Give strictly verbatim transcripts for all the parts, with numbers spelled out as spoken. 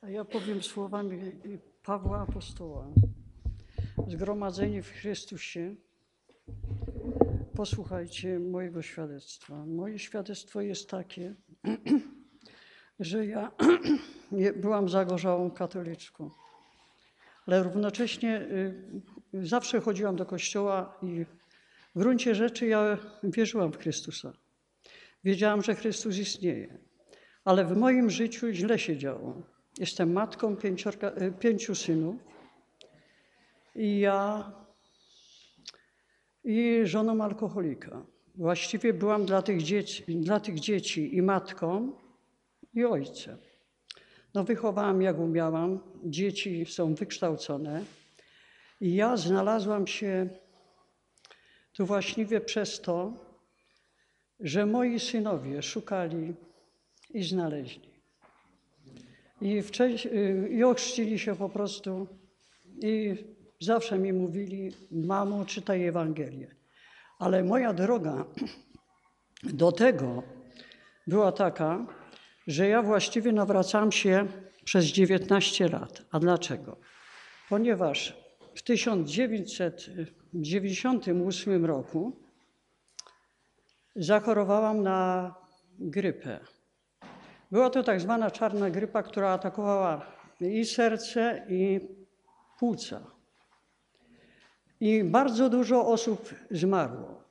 A ja powiem słowami Pawła Apostoła. Zgromadzeni w Chrystusie, posłuchajcie mojego świadectwa. Moje świadectwo jest takie, że ja byłam zagorzałą katoliczką, ale równocześnie zawsze chodziłam do kościoła i w gruncie rzeczy ja wierzyłam w Chrystusa. Wiedziałam, że Chrystus istnieje, ale w moim życiu źle się działo. Jestem matką pięciorka, pięciu synów i ja i żoną alkoholika. Właściwie byłam dla tych dzieci, dla tych dzieci i matką, i ojcem. No wychowałam jak umiałam, dzieci są wykształcone i ja znalazłam się tu właściwie przez to, że moi synowie szukali i znaleźli. I, wcześniej, I ochrzcili się po prostu i zawsze mi mówili: mamo, czytaj Ewangelię. Ale moja droga do tego była taka, że ja właściwie nawracam się przez dziewiętnaście lat. A dlaczego? Ponieważ w tysiąc dziewięćset dziewięćdziesiątym ósmym roku zachorowałam na grypę. Była to tak zwana czarna grypa, która atakowała i serce, i płuca. I bardzo dużo osób zmarło.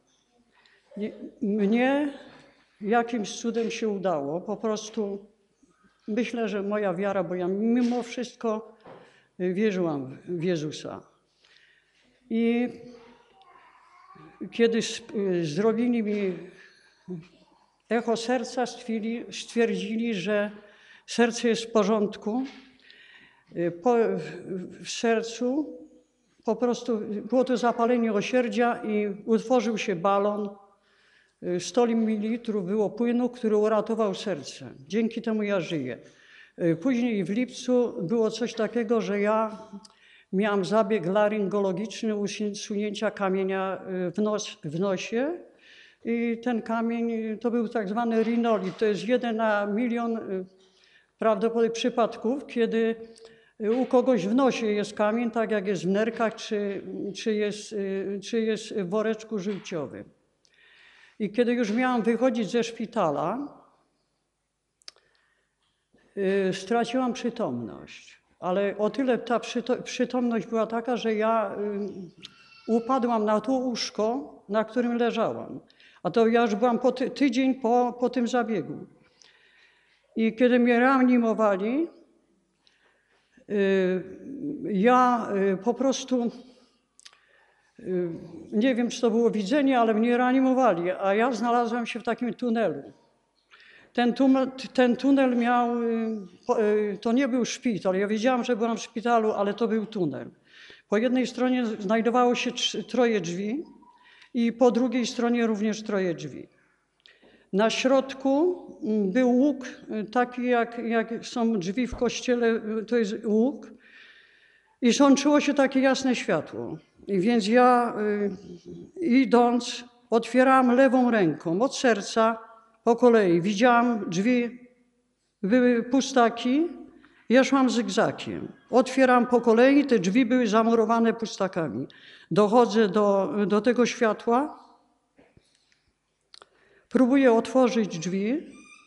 Mnie jakimś cudem się udało. Po prostu myślę, że moja wiara, bo ja mimo wszystko wierzyłam w Jezusa. I kiedy zrobili mi echo serca, stwierdzili, stwierdzili, że serce jest w porządku. Po, w sercu po prostu było to zapalenie osierdzia i utworzył się balon. sto mililitrów było płynu, który uratował serce. Dzięki temu ja żyję. Później w lipcu było coś takiego, że ja miałam zabieg laryngologiczny usunięcia kamienia w, nos, w nosie. I ten kamień to był tak zwany rinolit. To jest jeden na milion prawdopodobnie przypadków, kiedy u kogoś w nosie jest kamień, tak jak jest w nerkach, czy, czy, jest, czy jest w woreczku żółciowym. I kiedy już miałam wychodzić ze szpitala, straciłam przytomność. Ale o tyle ta przytomność była taka, że ja upadłam na to łóżko, na którym leżałam. A to ja już byłam po ty tydzień po, po tym zabiegu. I kiedy mnie reanimowali, ja po prostu, nie wiem, czy to było widzenie, ale mnie reanimowali, a ja znalazłam się w takim tunelu. Ten tunel, ten tunel miał, to nie był szpital, ja wiedziałam, że byłam w szpitalu, ale to był tunel. Po jednej stronie znajdowało się troje drzwi i po drugiej stronie również troje drzwi. Na środku był łuk, taki jak, jak są drzwi w kościele, to jest łuk, i sączyło się takie jasne światło. I więc ja y, idąc, otwierałam lewą ręką od serca po kolei. Widziałam drzwi, były pustaki, ja szłam zygzakiem. Otwieram po kolei, te drzwi były zamurowane pustakami. Dochodzę do, do tego światła, próbuję otworzyć drzwi,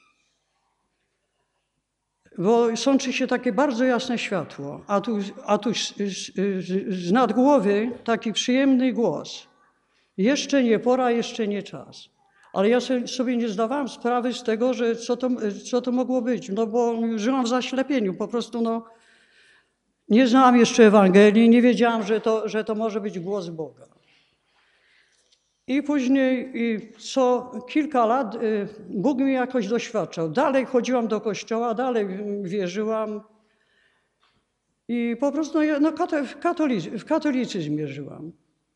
bo sączy się takie bardzo jasne światło, a tu, a tu z, z, z nad głowy taki przyjemny głos. Jeszcze nie pora, jeszcze nie czas. Ale ja sobie nie zdawałam sprawy z tego, że co to, co to mogło być, no bo żyłam w zaślepieniu, po prostu no, nie znałam jeszcze Ewangelii, nie wiedziałam, że to, że to może być głos Boga. I później co kilka lat Bóg mnie jakoś doświadczał. Dalej chodziłam do kościoła, dalej wierzyłam i po prostu no, w, katolicy, w katolicyzm wierzyłam.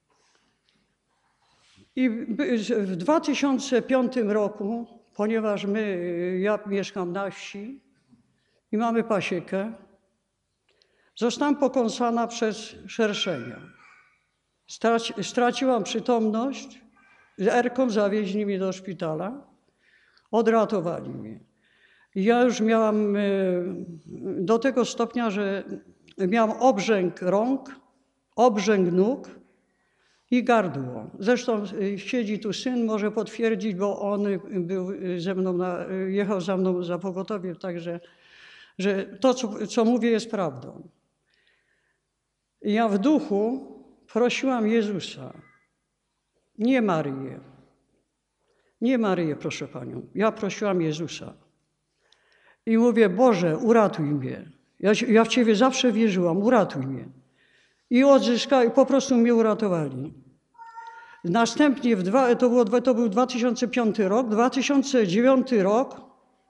I w dwa tysiące piątym roku, ponieważ my, ja mieszkam na wsi i mamy pasiekę, zostałam pokąsana przez szerszenia. Straci, straciłam przytomność, z erką zawieźli mnie do szpitala, odratowali mnie. Ja już miałam do tego stopnia, że miałam obrzęk rąk, obrzęk nóg i gardło. Zresztą siedzi tu syn, może potwierdzić, bo on był ze mną, na, jechał za mną za pogotowiem, także że to, co, co mówię, jest prawdą. Ja w duchu prosiłam Jezusa, nie Maryję, nie Maryję, proszę Panią, ja prosiłam Jezusa. I mówię, Boże, uratuj mnie. Ja, ja w Ciebie zawsze wierzyłam, uratuj mnie. I odzyskali, po prostu mnie uratowali. Następnie, w dwa, to, było, to był dwa tysiące piąty rok, dwa tysiące dziewiąty rok,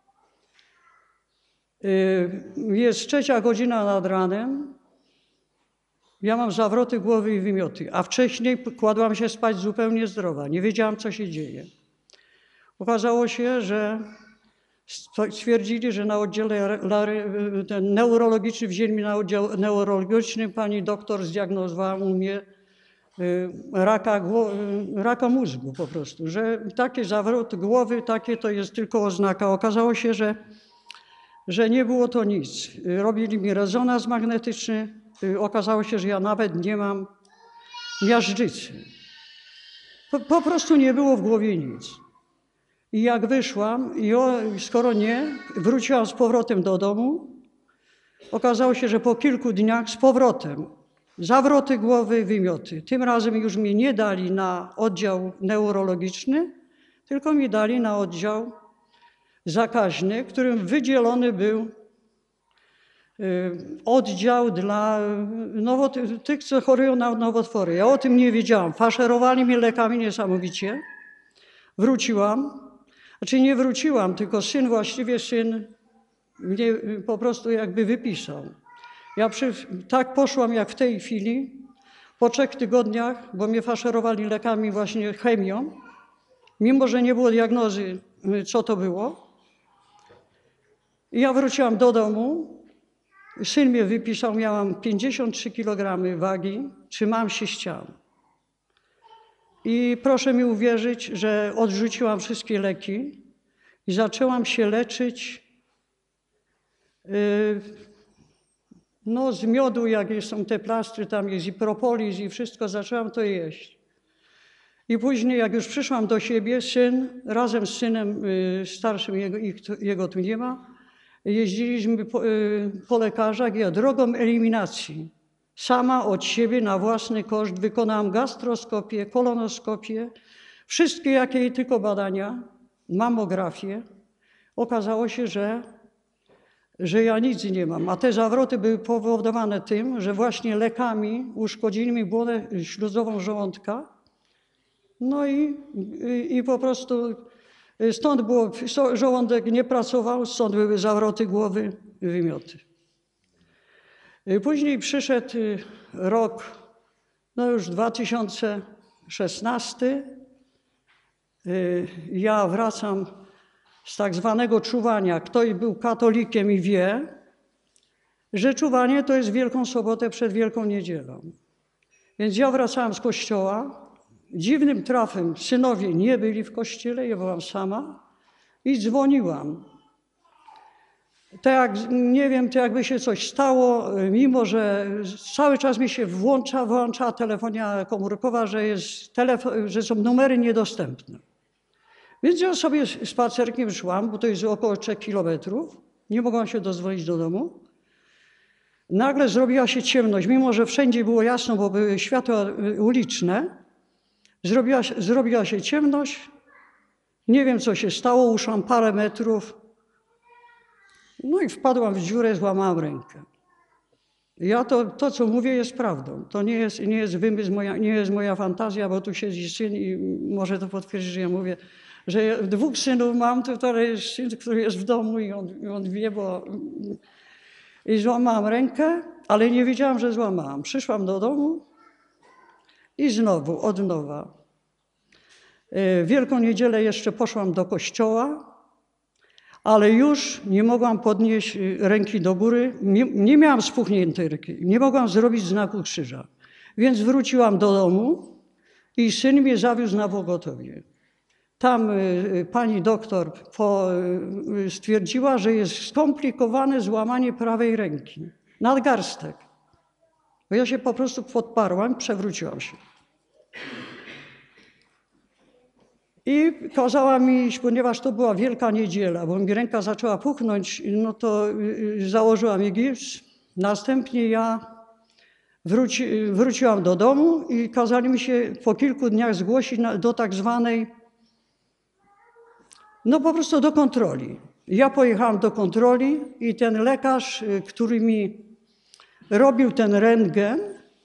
yy, jest trzecia godzina nad ranem, ja mam zawroty głowy i wymioty, a wcześniej kładłam się spać zupełnie zdrowa, nie wiedziałam, co się dzieje. Okazało się, że stwierdzili, że na oddziale ten neurologiczny, wzięli mnie na oddział neurologiczny, pani doktor zdiagnozowała u mnie raka, raka mózgu po prostu, że takie zawroty głowy, takie to jest tylko oznaka. Okazało się, że, że nie było to nic. Robili mi rezonans magnetyczny, okazało się, że ja nawet nie mam miażdżycy. Po, po prostu nie było w głowie nic. I jak wyszłam, i o, skoro nie, wróciłam z powrotem do domu, okazało się, że po kilku dniach z powrotem zawroty głowy, wymioty. Tym razem już mnie nie dali na oddział neurologiczny, tylko mi dali na oddział zakaźny, którym wydzielony był oddział dla nowoty- tych, co chorują na nowotwory. Ja o tym nie wiedziałam. Faszerowali mnie lekami niesamowicie. Wróciłam. Znaczy nie wróciłam, tylko syn, właściwie syn mnie po prostu jakby wypisał. Ja przy, tak poszłam jak w tej chwili, po trzech tygodniach, bo mnie faszerowali lekami właśnie chemią, mimo że nie było diagnozy, co to było. I ja wróciłam do domu, syn mnie wypisał, miałam pięćdziesiąt trzy kilogramy wagi, trzymałam się ścian. I proszę mi uwierzyć, że odrzuciłam wszystkie leki i zaczęłam się leczyć yy, no, z miodu, jak są te plastry, tam jest i propolis i wszystko, zaczęłam to jeść. I później, jak już przyszłam do siebie, syn, razem z synem yy, starszym, jego, ich, jego tu nie ma, jeździliśmy po, yy, po lekarzach i ja drogą eliminacji sama od siebie na własny koszt wykonałam gastroskopię, kolonoskopię, wszystkie jakie tylko badania, mamografię. Okazało się, że, że ja nic nie mam, a te zawroty były powodowane tym, że właśnie lekami uszkodzili mi błonę śluzową żołądka. No i, i, i po prostu stąd było, żołądek nie pracował, stąd były zawroty głowy, wymioty. Później przyszedł rok, no już dwa tysiące szesnasty. Ja wracam z tak zwanego czuwania. Kto był katolikiem i wie, że czuwanie to jest Wielką Sobotę przed Wielką Niedzielą. Więc ja wracałam z kościoła. Dziwnym trafem synowie nie byli w kościele, ja byłam sama i dzwoniłam. To jak, nie wiem, to jakby się coś stało, mimo że cały czas mi się włącza, włącza telefonia komórkowa, że, jest telefon, że są numery niedostępne. Więc ja sobie spacerkiem szłam, bo to jest około trzech kilometrów. Nie mogłam się dozwolić do domu. Nagle zrobiła się ciemność, mimo że wszędzie było jasno, bo były światła uliczne. Zrobiła, zrobiła się ciemność. Nie wiem, co się stało, uszłam parę metrów. No i wpadłam w dziurę, złamałam rękę. Ja to, to co mówię, jest prawdą. To nie jest, nie jest wymysł, moja, nie jest moja fantazja, bo tu siedzi syn i może to potwierdzić, że ja mówię, że ja dwóch synów mam, to tutaj jest syn, który jest w domu i on, i on wie, bo... I złamałam rękę, ale nie wiedziałam, że złamałam. Przyszłam do domu i znowu, od nowa. W Wielką Niedzielę jeszcze poszłam do kościoła, ale już nie mogłam podnieść ręki do góry, nie, nie miałam spuchniętej ręki, nie mogłam zrobić znaku krzyża. Więc wróciłam do domu i syn mnie zawiózł na pogotowie. Tam pani doktor po, stwierdziła, że jest skomplikowane złamanie prawej ręki, nadgarstek. Bo ja się po prostu podparłam, przewróciłam się. I kazała mi iść, ponieważ to była Wielka Niedziela, bo mi ręka zaczęła puchnąć, no to założyłam mi gips. Następnie ja wróci, wróciłam do domu i kazali mi się po kilku dniach zgłosić do tak zwanej, no po prostu do kontroli. Ja pojechałam do kontroli i ten lekarz, który mi robił ten rentgen,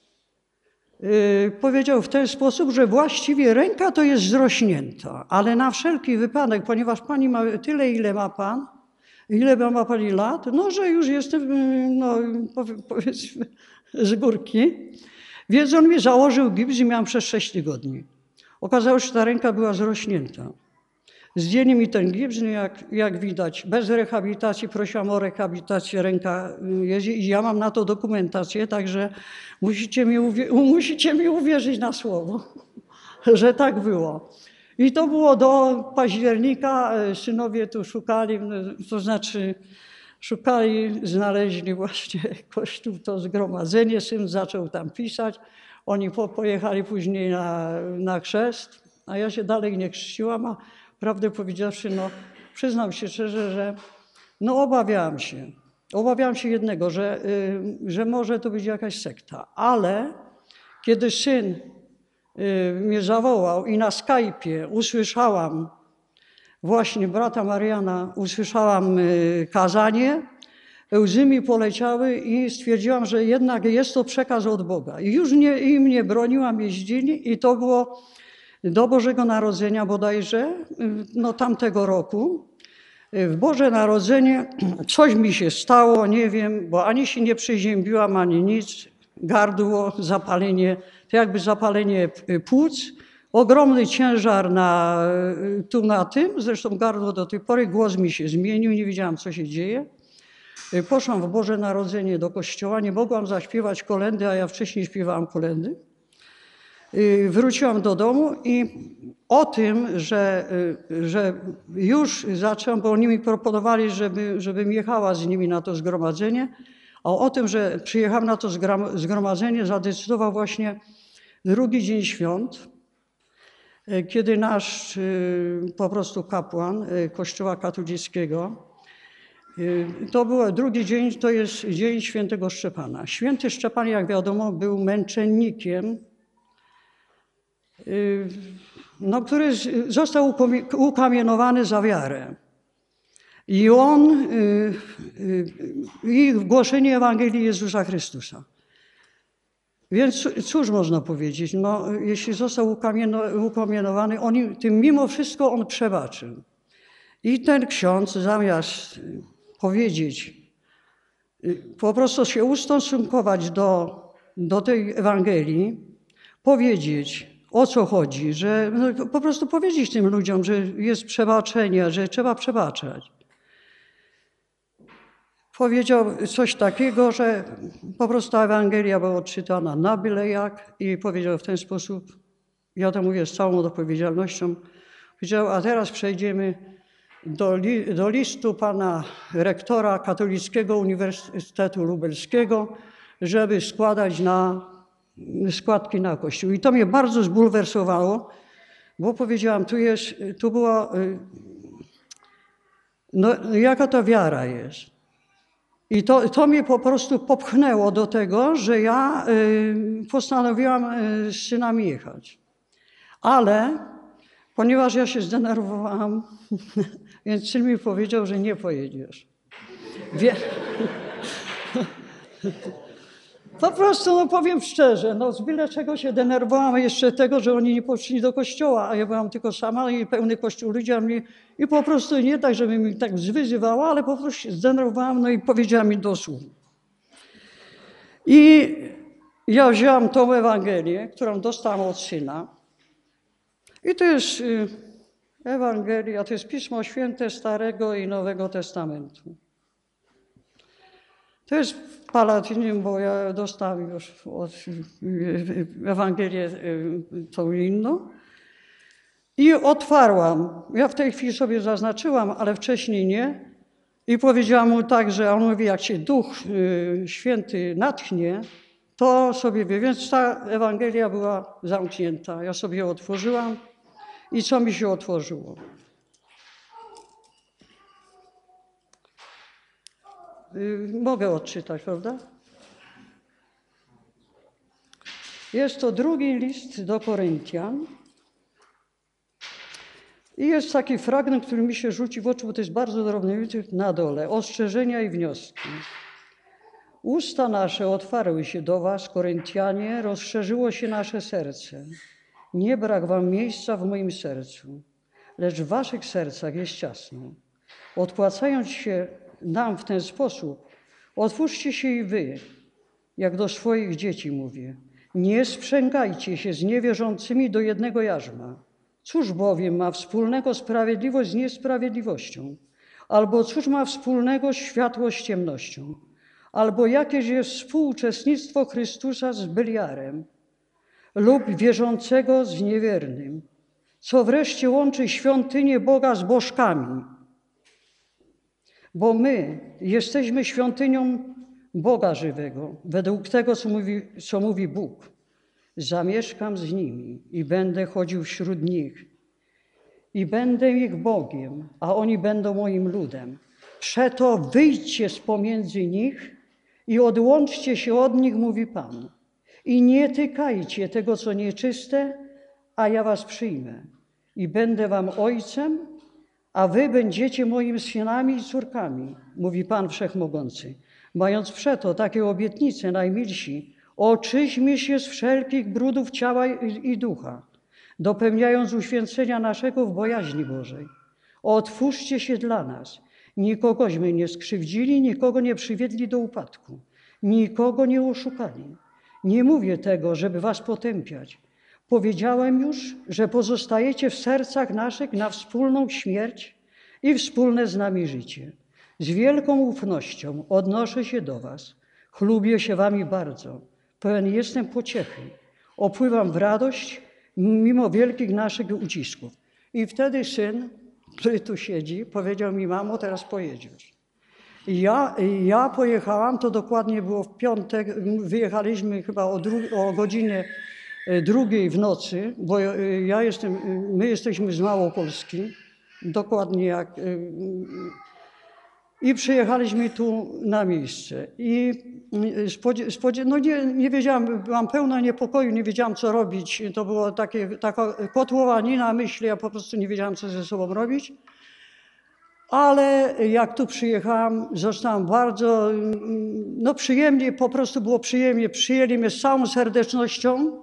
Yy, powiedział w ten sposób, że właściwie ręka to jest zrośnięta, ale na wszelki wypadek, ponieważ pani ma tyle, ile ma pan, ile ma pani lat, no że już jestem, no powiedzmy, z górki. Więc on mi założył gips i miałam przez sześć tygodni. Okazało się, że ta ręka była zrośnięta. Zdjęli mi ten gips, no jak, jak widać, bez rehabilitacji, prosiłam o rehabilitację, ręka jest i ja mam na to dokumentację, także musicie mi, musicie mi uwierzyć na słowo, że tak było. I to było do października, synowie tu szukali, to znaczy szukali, znaleźli właśnie kościół, to zgromadzenie, syn zaczął tam pisać, oni po, pojechali później na, na chrzest, a ja się dalej nie chrzciłam, a prawdę powiedziawszy, no przyznam się szczerze, że no obawiałam się. Obawiałam się jednego, że, y, że może to być jakaś sekta, ale kiedy syn y, mnie zawołał i na Skype'ie usłyszałam właśnie brata Mariana, usłyszałam y, kazanie, łzy mi poleciały i stwierdziłam, że jednak jest to przekaz od Boga. I już nie, im nie broniłam, jeździli i to było do Bożego Narodzenia bodajże, no tamtego roku. W Boże Narodzenie coś mi się stało, nie wiem, bo ani się nie przeziębiłam, ani nic. Gardło, zapalenie, to jakby zapalenie płuc, ogromny ciężar na, tu na tym, zresztą gardło do tej pory, głos mi się zmienił, nie wiedziałam, co się dzieje. Poszłam w Boże Narodzenie do kościoła, nie mogłam zaśpiewać kolędy, a ja wcześniej śpiewałam kolędy. Wróciłam do domu i o tym, że, że już zaczęłam, bo oni mi proponowali, żeby, żebym jechała z nimi na to zgromadzenie, a o tym, że przyjechałam na to zgromadzenie, zadecydował właśnie drugi dzień świąt, kiedy nasz po prostu kapłan Kościoła katolickiego, to był drugi dzień, to jest dzień świętego Szczepana. Święty Szczepan, jak wiadomo, był męczennikiem, no, który został ukamienowany za wiarę. I on, i głoszenie Ewangelii Jezusa Chrystusa. Więc cóż można powiedzieć, no, jeśli został ukamienowany, on, tym mimo wszystko on przebaczył. I ten ksiądz zamiast powiedzieć, po prostu się ustosunkować do, do tej Ewangelii, powiedzieć, o co chodzi, że no, po prostu powiedzieć tym ludziom, że jest przebaczenie, że trzeba przebaczać. Powiedział coś takiego, że po prostu Ewangelia była odczytana na byle jak i powiedział w ten sposób, ja to mówię z całą odpowiedzialnością, powiedział, a teraz przejdziemy do, li, do listu pana rektora Katolickiego Uniwersytetu Lubelskiego, żeby składać na składki na Kościół. I to mnie bardzo zbulwersowało, bo powiedziałam, tu jest, tu była, no jaka to wiara jest. I to, to mnie po prostu popchnęło do tego, że ja postanowiłam z synami jechać. Ale ponieważ ja się zdenerwowałam, więc syn mi powiedział, że nie pojedziesz. Wie... Po prostu, no powiem szczerze, no z byle czego się denerwowałam, jeszcze tego, że oni nie poszli do kościoła, a ja byłam tylko sama i pełny kościół ludzi, a mnie, i po prostu nie tak, żeby mi tak zwyzywała, ale po prostu się zdenerwowałam, no i powiedziała mi do słów. I ja wzięłam tą Ewangelię, którą dostałam od syna. I to jest Ewangelia, to jest Pismo Święte Starego i Nowego Testamentu. To jest Palatynium, bo ja dostałam już od Ewangelię tą inną. I otwarłam. Ja w tej chwili sobie zaznaczyłam, ale wcześniej nie. I powiedziałam mu tak, że on mówi, jak się Duch y, Święty natchnie, to sobie wie. Więc ta Ewangelia była zamknięta. Ja sobie ją otworzyłam i co mi się otworzyło? Y, mogę odczytać, prawda? Jest to drugi list do Koryntian. I jest taki fragment, który mi się rzuci w oczy, bo to jest bardzo drobny, na dole. Ostrzeżenia i wnioski. Usta nasze otwarły się do was, Koryntianie, rozszerzyło się nasze serce. Nie brak wam miejsca w moim sercu, lecz w waszych sercach jest ciasno. Odpłacając się nam w ten sposób, otwórzcie się i wy, jak do swoich dzieci mówię. Nie sprzęgajcie się z niewierzącymi do jednego jarzma. Cóż bowiem ma wspólnego sprawiedliwość z niesprawiedliwością? Albo cóż ma wspólnego światło z ciemnością? Albo jakież jest współuczestnictwo Chrystusa z Beliarem lub wierzącego z niewiernym? Co wreszcie łączy świątynię Boga z bożkami? Bo my jesteśmy świątynią Boga żywego, według tego, co mówi, co mówi Bóg. Zamieszkam z nimi i będę chodził wśród nich i będę ich Bogiem, a oni będą moim ludem. Przeto wyjdźcie z pomiędzy nich i odłączcie się od nich, mówi Pan. I nie tykajcie tego, co nieczyste, a ja was przyjmę. I będę wam ojcem, a wy będziecie moimi synami i córkami, mówi Pan Wszechmogący. Mając przeto takie obietnice, najmilsi, oczyśmy się z wszelkich brudów ciała i ducha, dopełniając uświęcenia naszego w bojaźni Bożej. Otwórzcie się dla nas. Nikogośmy nie skrzywdzili, nikogo nie przywiedli do upadku, nikogo nie oszukali. Nie mówię tego, żeby was potępiać. Powiedziałem już, że pozostajecie w sercach naszych na wspólną śmierć i wspólne z nami życie. Z wielką ufnością odnoszę się do was. Chlubię się wami bardzo. Pełen jestem pociechy. Opływam w radość mimo wielkich naszych ucisków. I wtedy syn, który tu siedzi, powiedział mi: mamo, teraz pojedziesz. I ja, ja pojechałam, to dokładnie było w piątek, wyjechaliśmy chyba o, dru- o godzinie drugiej w nocy, bo ja jestem, my jesteśmy z Małopolski, dokładnie jak... I przyjechaliśmy tu na miejsce. I spodzie, spodzie, no nie, nie wiedziałam, byłam pełna niepokoju, nie wiedziałam, co robić. To była takie, taka kotłowanina myśli, ja po prostu nie wiedziałam, co ze sobą robić. Ale jak tu przyjechałam, zostałam bardzo, no przyjemnie, po prostu było przyjemnie. Przyjęli mnie z całą serdecznością.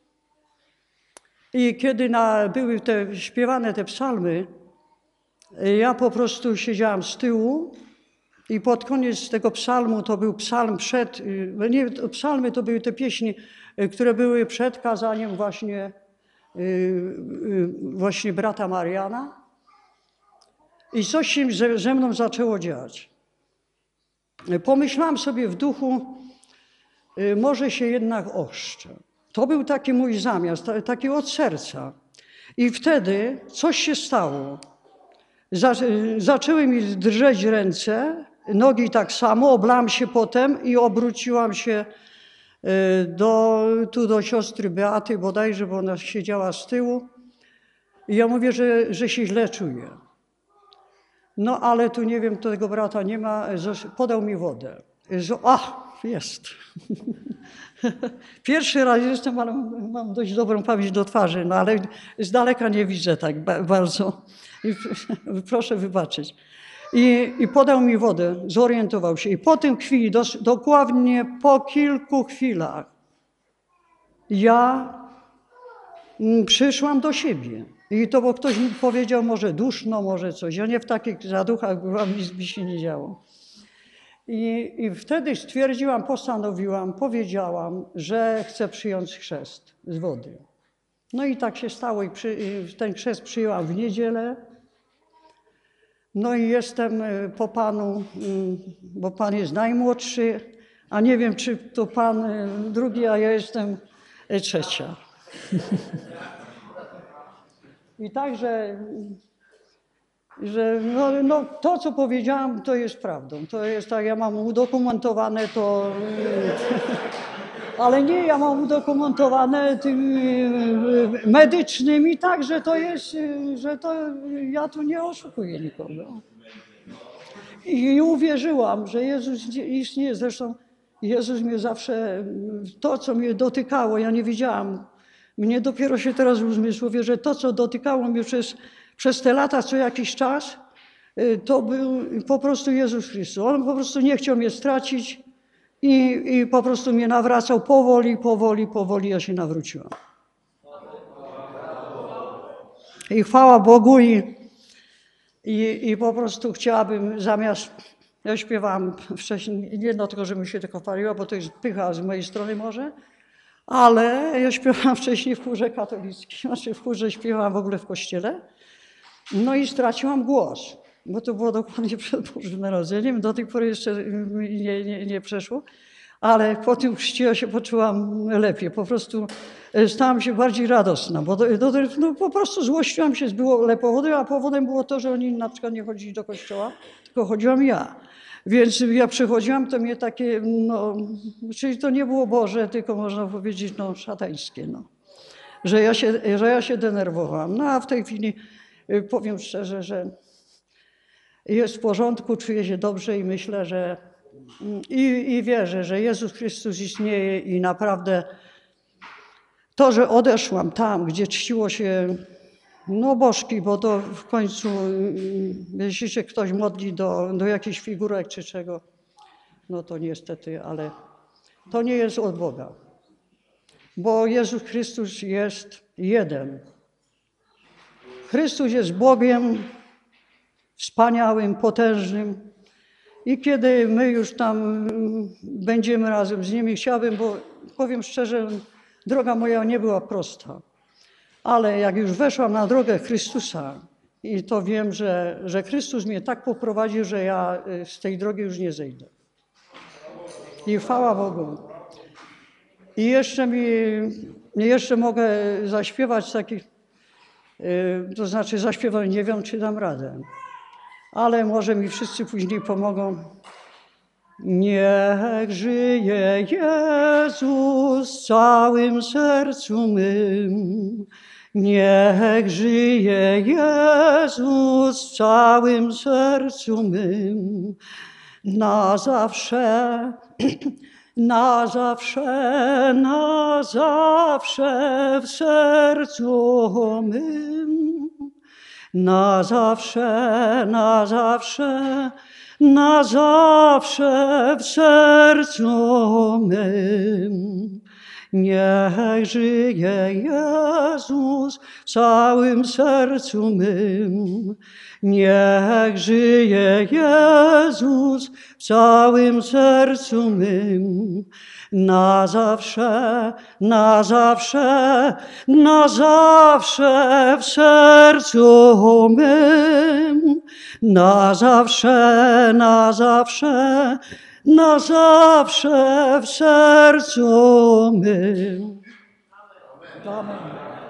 I kiedy na, były te śpiewane te psalmy, ja po prostu siedziałam z tyłu i pod koniec tego psalmu, to był psalm przed, nie, psalmy to były te pieśni, które były przed kazaniem właśnie, właśnie brata Mariana. I coś się ze, ze mną zaczęło dziać. Pomyślałam sobie w duchu, może się jednak ochrzczę. To był taki mój zamiar, taki od serca. I wtedy coś się stało. Zaczęły mi drżeć ręce, nogi tak samo, oblałam się potem i obróciłam się do, tu do siostry Beaty bodajże, bo ona siedziała z tyłu. I ja mówię, że, że się źle czuję. No ale tu nie wiem, tego brata nie ma, podał mi wodę. Ach, jest. Pierwszy raz jestem, ale mam dość dobrą pamięć do twarzy, no ale z daleka nie widzę tak bardzo. I proszę wybaczyć. I, I podał mi wodę, zorientował się. I po tym chwili, dos, dokładnie po kilku chwilach, ja przyszłam do siebie. I to, bo ktoś mi powiedział, może duszno, może coś. Ja nie w takich zaduchach byłam, nic mi się nie działo. I, I wtedy stwierdziłam, postanowiłam, powiedziałam, że chcę przyjąć chrzest z wody. No i tak się stało i przy, ten chrzest przyjęłam w niedzielę. No i jestem po Panu, bo Pan jest najmłodszy, a nie wiem, czy to Pan drugi, a ja jestem trzecia. I także, że no, no, to, co powiedziałam, to jest prawdą. To jest tak, ja mam udokumentowane to, ale nie, ja mam udokumentowane tym medycznym i tak, że to jest, że to ja tu nie oszukuję nikogo. I uwierzyłam, że Jezus istnieje. Zresztą Jezus mnie zawsze, to co mnie dotykało, ja nie wiedziałam, mnie dopiero się teraz uzmysłowię, że to co dotykało mnie przez, przez te lata, co jakiś czas, to był po prostu Jezus Chrystus. On po prostu nie chciał mnie stracić i, i po prostu mnie nawracał powoli, powoli, powoli, ja się nawróciłam. I chwała Bogu i, i, i po prostu chciałabym zamiast, ja śpiewałam wcześniej, nie dlatego, że mi się tylko paliła, bo to jest pycha z mojej strony może, ale ja śpiewałam wcześniej w chórze katolickim, znaczy w chórze śpiewałam w ogóle w kościele, no i straciłam głos, bo to było dokładnie przed Bożym Narodzeniem, do tej pory jeszcze nie, nie, nie przeszło, ale po tym chrzcie ja się poczułam lepiej, po prostu stałam się bardziej radosna, bo do, do, no, po prostu złościłam się z wiele powodów, a powodem było to, że oni na przykład nie chodzili do kościoła, tylko chodziłam ja. Więc ja przychodziłam, to mnie takie, no, czyli to nie było Boże, tylko można powiedzieć, no, szatańskie, no. Że ja się, że ja się denerwowałam. No a w tej chwili powiem szczerze, że jest w porządku, czuję się dobrze i myślę, że i, i wierzę, że Jezus Chrystus istnieje i naprawdę to, że odeszłam tam, gdzie czciło się no bożki, bo to w końcu, jeśli się ktoś modli do, do jakichś figurek czy czego, no to niestety, ale to nie jest od Boga. Bo Jezus Chrystus jest jeden. Chrystus jest Bogiem wspaniałym, potężnym i kiedy my już tam będziemy razem z Nim, chciałbym, bo powiem szczerze, droga moja nie była prosta. Ale jak już weszłam na drogę Chrystusa i to wiem, że, że Chrystus mnie tak poprowadził, że ja z tej drogi już nie zejdę. I chwała Bogu. I jeszcze mi, jeszcze mogę zaśpiewać takich, to znaczy zaśpiewam, nie wiem, czy dam radę, ale może mi wszyscy później pomogą. Niech żyje Jezus w całym sercu mym. Niech żyje Jezus w całym sercu mym. Na zawsze, na zawsze, na zawsze w sercu mym. Na zawsze, na zawsze, na zawsze w sercu mym. Niech żyje Jezus w całym sercu mym. Niech żyje Jezus w całym sercu mym. Na zawsze, na zawsze, na zawsze w sercu mym. Na zawsze, na zawsze, na zawsze w sercu mym. Amen.